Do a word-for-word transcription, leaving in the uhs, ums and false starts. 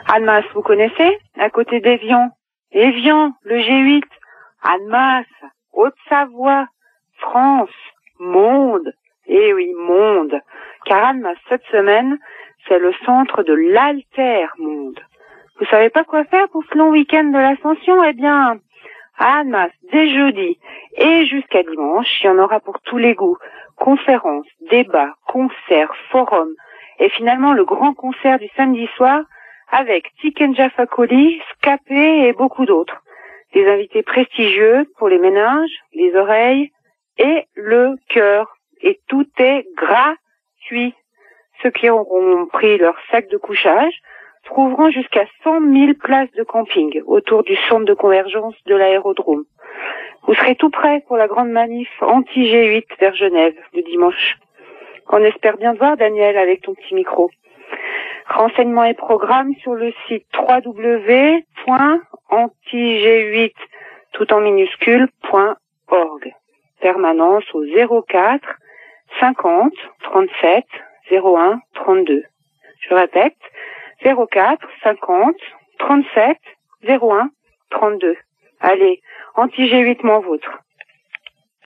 Annemasse, vous connaissez? À côté d'Évian. Évian, le G huit. Annemasse, Haute-Savoie, France, monde. Eh oui, monde. Car Annemasse, cette semaine, c'est le centre de l'alter-monde. Vous savez pas quoi faire pour ce long week-end de l'Ascension? Eh bien, à Annemasse, dès jeudi et jusqu'à dimanche, il y en aura pour tous les goûts. Conférences, débats, concerts, forums et finalement le grand concert du samedi soir avec Tikenja Fakoli, Scapé et beaucoup d'autres. Des invités prestigieux pour les méninges, les oreilles et le cœur. Et tout est gratuit. Ceux qui auront pris leur sac de couchage trouveront jusqu'à cent mille places de camping autour du centre de convergence de l'aérodrome. Vous serez tout prêt pour la grande manif anti-G huit vers Genève le dimanche. On espère bien te voir, Daniel, avec ton petit micro. Renseignements et programmes sur le site w w w point anti g huit tout en minuscule point org. Permanence au zéro quatre cinquante trente-sept zéro un trente-deux. Je répète, zéro quatre cinquante trente-sept zéro un trente-deux. Allez, anti G huit m'en vôtre.